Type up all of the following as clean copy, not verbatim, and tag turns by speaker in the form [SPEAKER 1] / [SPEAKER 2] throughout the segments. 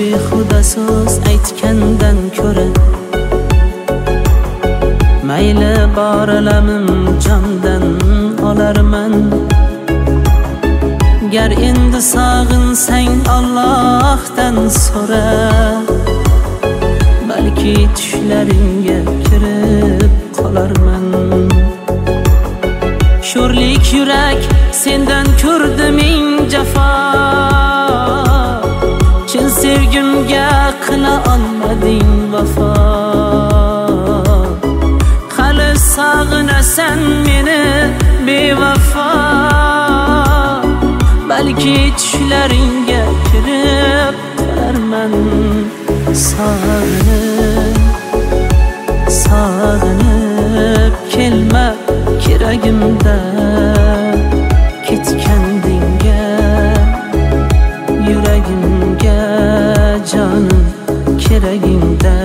[SPEAKER 1] behuda so'z aytgandan ko'ra mayli bor alamim jondan olarman. Gar endi sog'insang Allohdan so'ra, balki tushlaringga kirib qolarman. Sho'rlik yurak sendan ko'rdi ming jafo, chin sevgimga qila olmading vafo. Hali sog'inasan meni bevafo, balki tushlaringga kirib qolarman. Sog'inib kelma keragimda, ketgandingga yuragimga jonim keragingda.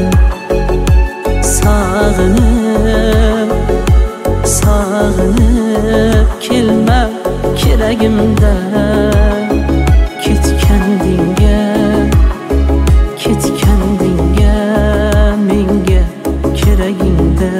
[SPEAKER 1] Sog'inib kelma keragimda, ketgandingga menga keragingda.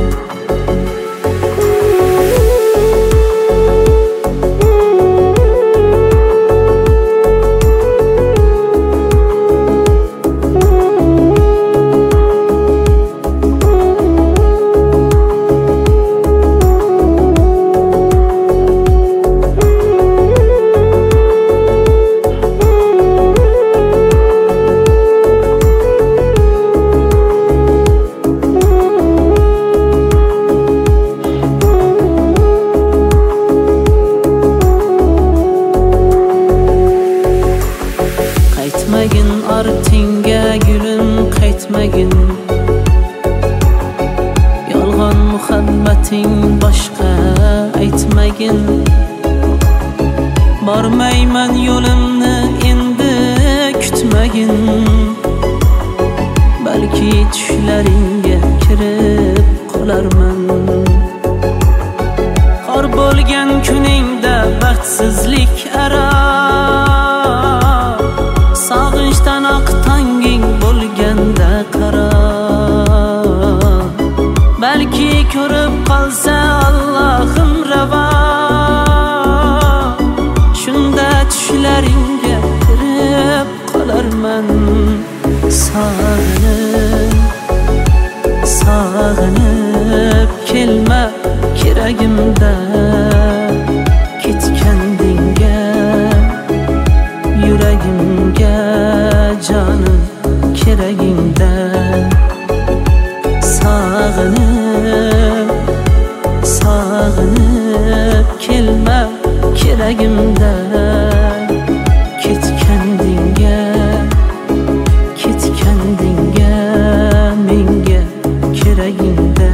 [SPEAKER 1] Qaytmagin ortingga gulim, qaytmagin. Yolg'on muhabbating boshqa aytmagin. Bormayman yo'limni endi kutmagin, balki tushlaringga kirib qolarman. Xor bo'lgan kuningda baxtsizlik aro, sog'inchdan oqtonging bo'lganda qaro. Balki ko'rib qolsa Allohim ravo, shunda tushlaringga kirib qolarman. Sog'inib kelma keragimda, ketgandingga yuragimga jonim keragingda. Sog'inib kelma keragimda, ketgandingga menga keragingda.